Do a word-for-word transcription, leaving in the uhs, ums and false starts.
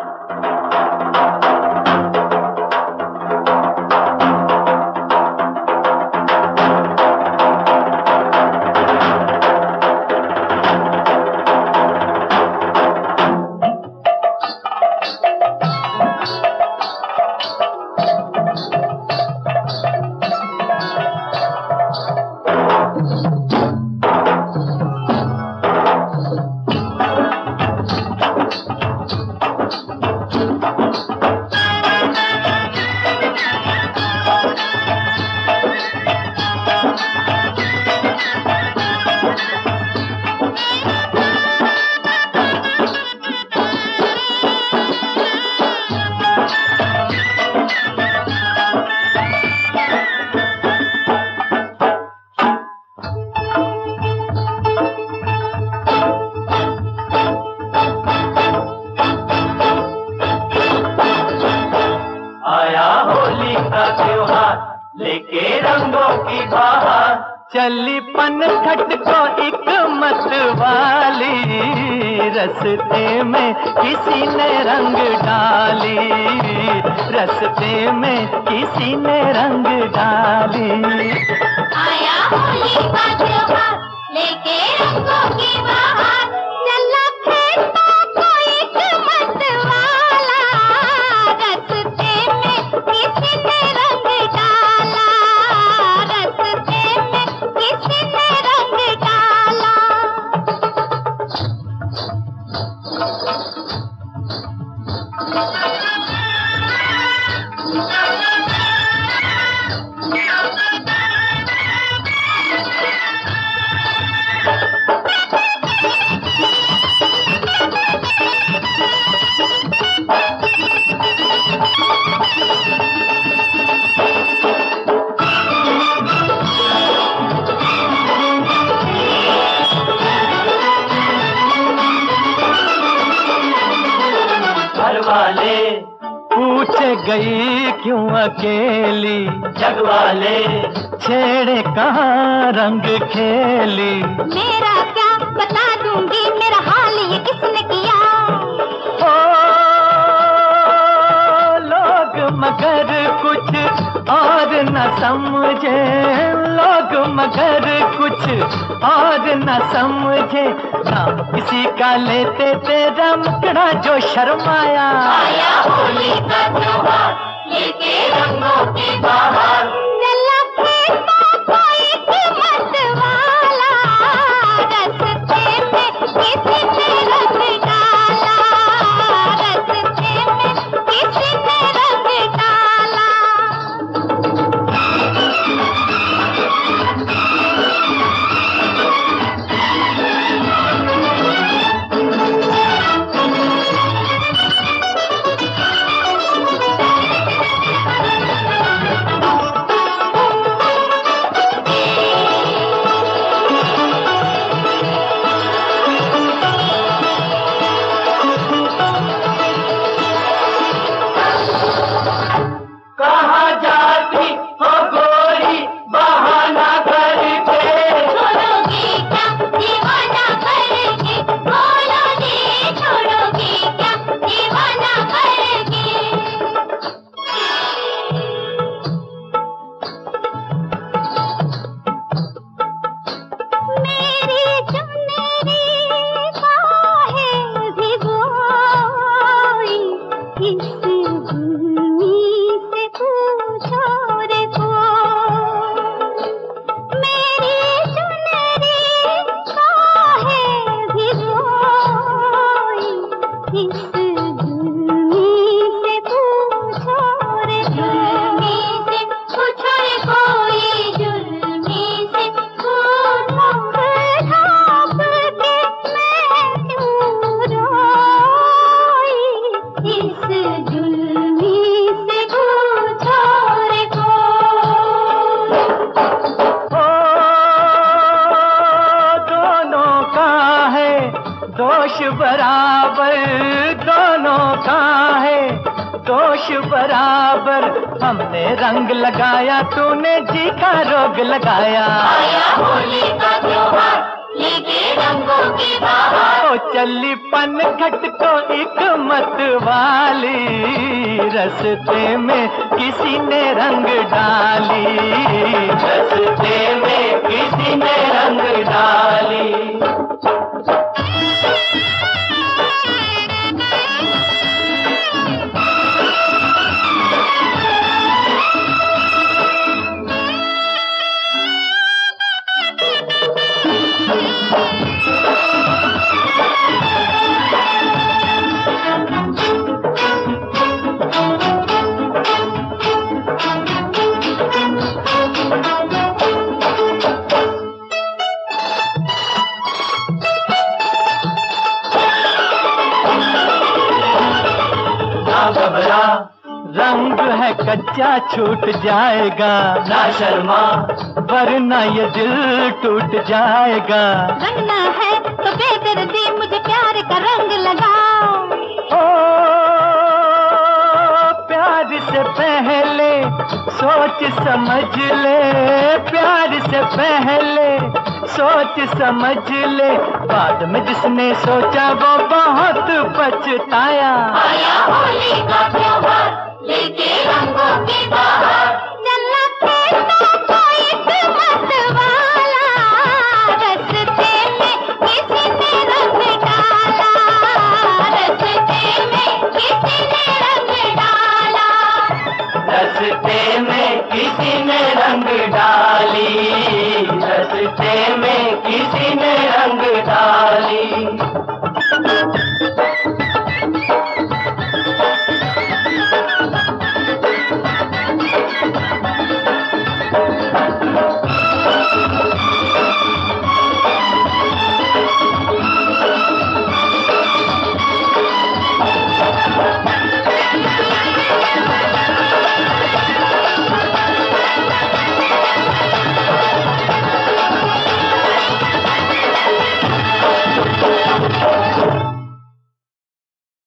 लेके रंगों की बहार, चली पनघट को एक मत वाली, रस्ते में किसी ने रंग डाली, रस्ते में किसी ने रंग डाली। आया होली का त्योहार लेके रंगों की बहार, चला फेंकता कोई एक मत वाला, रस्ते में किसी ने रंग डाला, रस्ते में किसी ने रंग डाला। वाले पूछे गई क्यों अकेली, जग वाले छेड़े कहाँ रंग खेली। मेरा क्या बता दूंगी, मेरा हाल ये किसने किया। ओ लोग मगर कुछ और न समझे, लोग मगर कुछ और न समझे, नाम किसी का लेते तेरा मुकड़ा जो शर्माया। आया होली का त्योहार लेके रंगों की बहार, चला फेंकता कोई एक मत वाला, रस्ते में किसी ने रंग डाला, रस्ते में किसी ने रंग डाला। कहाँ जाती हो गोरी बहाना करके, छोड़ोगी क्या दीवाना करके, बोलोगी छोड़ोगी क्या दीवाना करके। मेरी चुनरी बाहें भिगोई, इस भूमि से पूछो रे कोई। मेरी चुनरी बाहें भिगोई, इस भूमि से पूछो रे, जुल्मी से पूछो रे कोई, जुल्मी से पूछो। ढाप के मैं क्यों रोई, इस जुल्मी से पूछो रे कोई। ओ दोनों का है दोष बराबर, दोनों का है दोष बराबर, हमने रंग लगाया तूने जी का रोग लगाया। आया होली का त्योहार लेके रंगों की बहार। ओ चली पन घट को एक मत वाली, रस्ते में किसी ने रंग डाली, रस्ते में किसी ने रंग डाली। घबरा, रंग है कच्चा छूट जाएगा, ना शर्मा वरना ये दिल टूट जाएगा। रंगना है तो बेदर्दी मुझे प्यार का रंग लगाओ। ओ प्यार से पहले सोच समझ ले, प्यार से पहले सोच समझ ले, बाद में जिसने सोचा वो बहुत पछताया। आया होली का